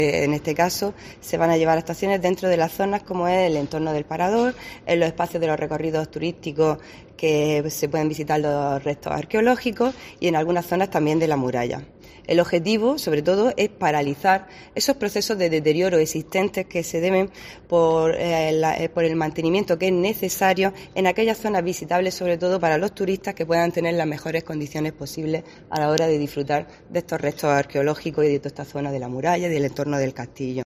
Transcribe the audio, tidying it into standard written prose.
En este caso se van a llevar actuaciones dentro de las zonas como es el entorno del Parador, en los espacios de los recorridos turísticos que se pueden visitar los restos arqueológicos y en algunas zonas también de la muralla. El objetivo, sobre todo, es paralizar esos procesos de deterioro existentes que se deben por el mantenimiento que es necesario en aquellas zonas visitables, sobre todo para los turistas que puedan tener las mejores condiciones posibles a la hora de disfrutar de estos restos arqueológicos y de toda esta zona de la muralla y del entorno del castillo.